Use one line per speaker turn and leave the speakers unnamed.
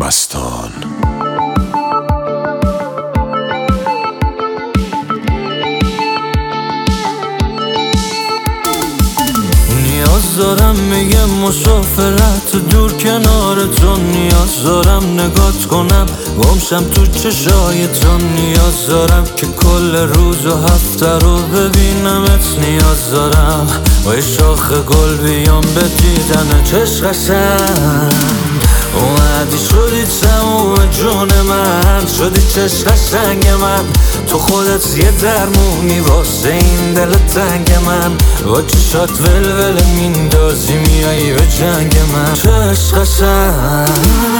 مستان.
نیاز دارم میگم مسافرت دور کنار تو، نیاز دارم نگات کنم گمشم تو چشای تو، نیاز دارم که کل روز و هفته رو ببینمت، نیاز دارم با شاخ گل بیام به دیدن چشم قشنگ. اومدی شدی تموم جون من، شدی چشم قشنگ من، تو خودت یه درمونی واسه این دل تنگ من، با چشات ولول میندازی میایی به جنگ من. چشم قشنگ